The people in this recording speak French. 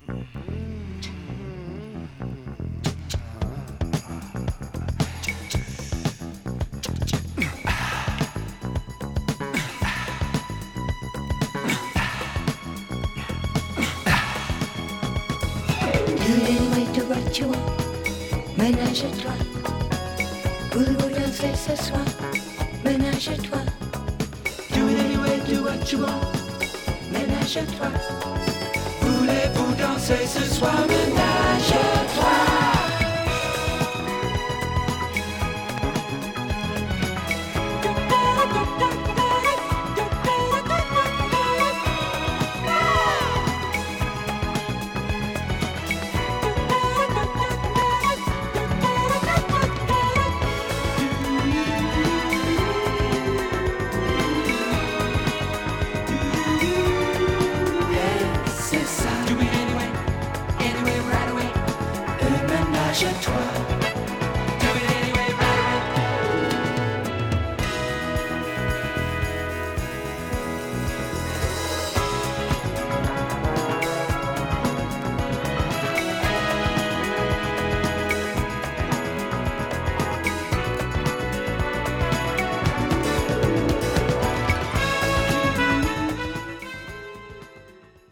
Ménage-toi, voulez-vous danser ce soir? Ménage-toi, do it anyway, do what you want. Ménage-toi, voulez-vous danser ce soir?